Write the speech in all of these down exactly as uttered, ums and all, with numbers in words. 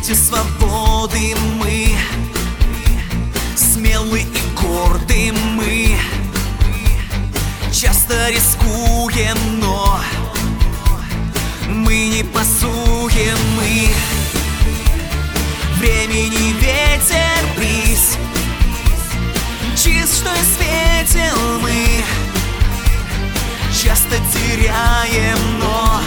Дети свободы мы, смелые и горды мы. Часто рискуем, но мы не пасуем мы. Времени ветер, бриз, чист, что и светил мы. Часто теряем, но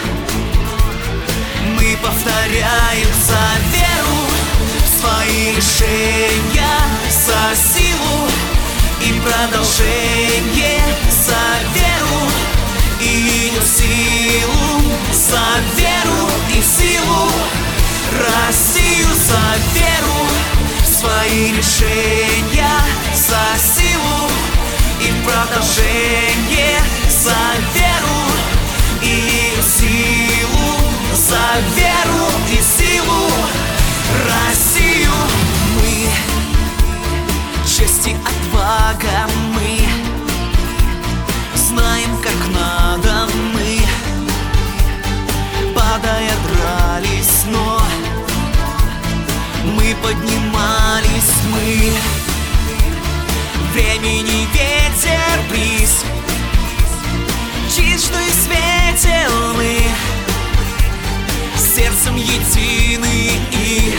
мы повторяем за веру в свои решения, за силу и продолжение, за веру и ее силу, за веру и силу Россию, за веру в свои решения, за силу и продолжение, за веру и ее силу, за веру и силу Россию. Мы, честь и отвага мы, знаем, как надо мы, падая дрались, но мы поднимались мы. Времени ветер, бриз, чист, что и светил мы. Сердцем едины и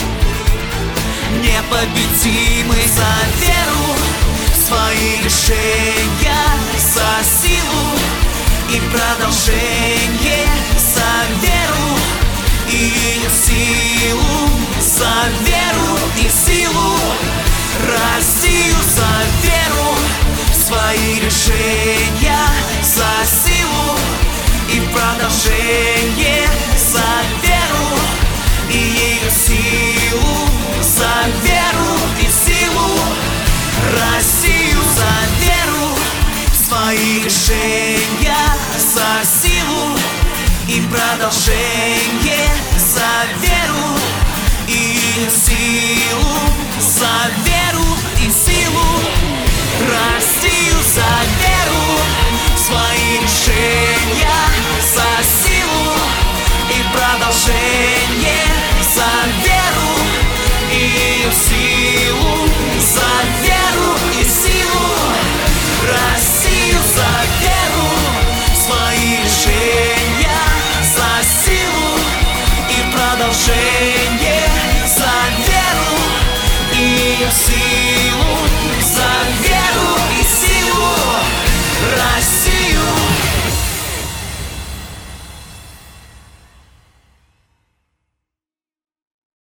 непобедимы. За веру в свои решения, за силу и продолжение, за веру и ее силу, за веру и силу Россию, за веру в свои решения, за силу и продолжение, за веру и ее силу, за веру и силу Россию, за веру в свои решения, за силу и продолжение, за веру и ее силу, за веру и силу Россию, за веру в свои решения, за силу и продолжение, за веру и ее силу, за веру и силу Россию, за веру в свои решения, за силу и продолжение, за веру и ее силу.